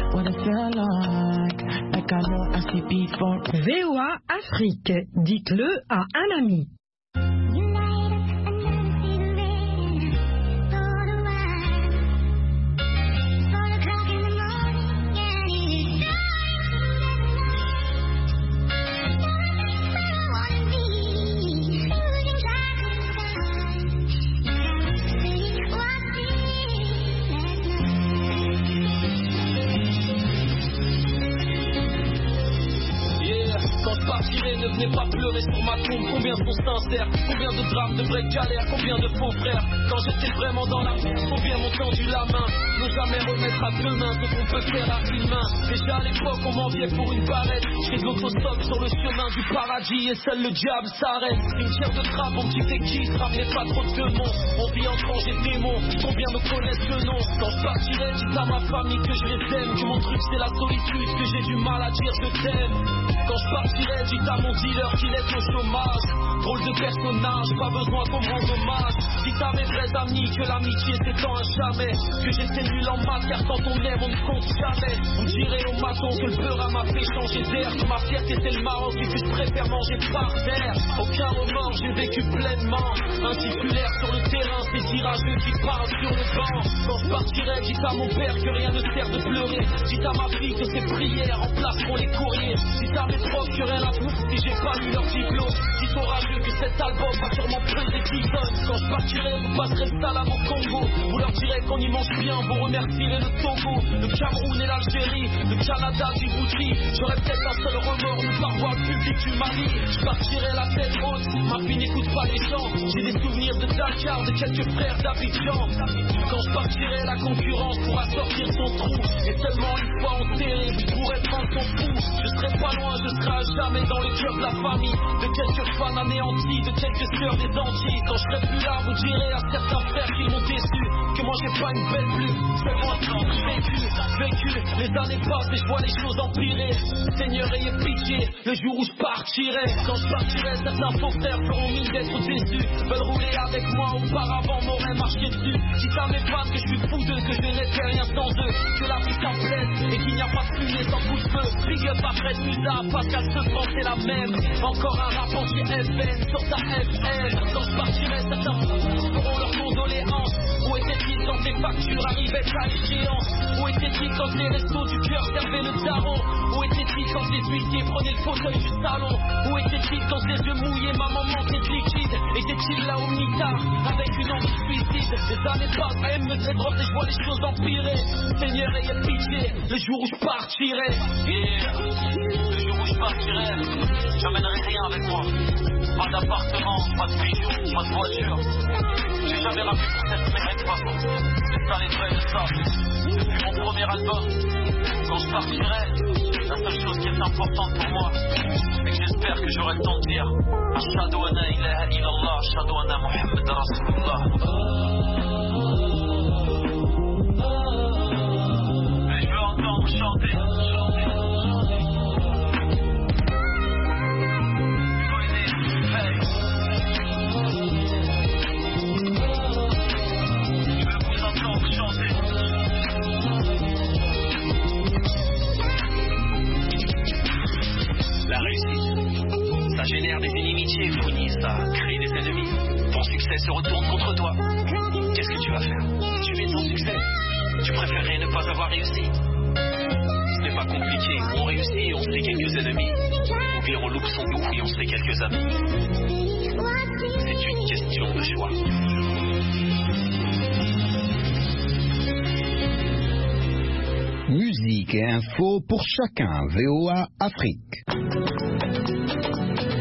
what it feel like I know I see before. VOA Afrique, dites-le à un ami. Ne venez pas pleurer sur ma tombe, combien sont sincères, combien de drames, de vraies galères, combien de faux frères. Quand j'étais vraiment dans la merde, combien m'ont tendu la main. Ne jamais remettre à deux mains ce qu'on peut faire à une main. Déjà à l'époque on m'enviait pour une barrette. J'ai de l'autostop sur le chemin du paradis et seul le diable s'arrête. Une tière de trappe, on me dit t'es qui, ramenez pas trop de démons. On vit en tranche des démons, combien me connaissent le nom. Quand je partirai, dis à ma famille que je les aime, que mon truc c'est la solitude, que j'ai du mal à dire je t'aime. Quand je partirai, dis à mon dealer qu'il est au chômage. Drôle de personnage, pas besoin qu'on me rende hommage. Dis à mes vrais amis que l'amitié s'étend à jamais, que j'étais nul en maths car quand on aime on ne compte jamais. Vous direz au maton que le beurre m'a fait changer d'air, que ma fierté c'est le Maroc et que je préfère manger par terre. Aucun remords, j'ai vécu pleinement. Un titulaire sur le terrain, c'est tirageux qui parle sur le banc. Quand je partirai, dis à mon père que rien ne sert de pleurer. Dis à ma fille que ses prières remplaceront les courriers. Dis à mes profs que rien à foutre si j'ai pas eu leur diplôme. Dis orageux que cet album va sûrement peser 10 tonnes. Quand je partirai, vous passerez le salam au Congo. Vous leur direz qu'on y mange bien, vous remercierez le Togo, le Cameroun et l'Algérie, le Canada, Djibouti. J'aurais peut-être un seul remords, nous par voir le public du Mali. Je partirai la tête haute, ma fille n'écoute pas les gens. J'ai des souvenirs de Dakar, de quelques frères d'Abidjan. Quand je partirai, la concurrence pourra sortir son trou. Et seulement une fois enterré, vous pourrez prendre son pouls. Je serai pas loin, je serai à jamais dans le cœur de la famille. De quelques fans anéantis, de quelques sœurs des Antilles. Quand je serai plus là, vous direz à certains frères qu'ils m'ont déçu, que moi j'ai pas une belle plume, c'est moi qui vécu. Les années passent et je vois les choses empirer. Seigneur ayez pitié, le jour où je partirai. Quand je partirai, certains faux frères feront mine d'être déçus. Veulent rouler avec moi, auparavant m'auraient marché dessus. Dites à mes fans que je suis fou d'eux, que je n'étais rien sans eux, que la vie s'en plaise et qu'il n'y a pas de fumée sans coup de feu. Big up à Fred Musa, Pascal Sevran c'est la même. Encore un rap anti-FN sur ta FM. Quand je partirai, certains feront leurs condoléances. Où était-il quand les factures arrivaient à échéance? Où était-il quand les restos du cœur servaient le daron? Où était-il quand les huissiers prenaient le fauteuil du salon? Où était-il quand les yeux mouillés, maman manquait de liquide? Était-il là au mitard avec une envie de suicide? Les années passent, elle me dédrogue et je vois les choses empirer. Seigneur ayez pitié, le jour où je partirai. Le jour où je partirai, j'emmènerai rien avec moi. Pas d'appartement, pas de bijoux, pas de voiture. J'ai jamais rappelé pour cette merde de façon. C'est ça les vrais, c'est ça. Depuis mon premier album, quand je partirai, la seule chose qui est importante pour moi, c'est que j'espère que j'aurai le temps de dire Ashhadu an la ilaha illallah, Ashhadu anna Muhammad Rasulullah. Mais je veux entendre chanter. Ça génère des inimitiés, Founi, ça crée des ennemis. Ton succès se retourne contre toi. Qu'est-ce que tu vas faire? Tu mets ton succès. Tu préférerais ne pas avoir réussi. Ce n'est pas compliqué. On réussit et on se fait quelques ennemis. Ou bien on loupe son goût et on se fait quelques amis. C'est une question de choix. Musique et info pour chacun. VOA Afrique.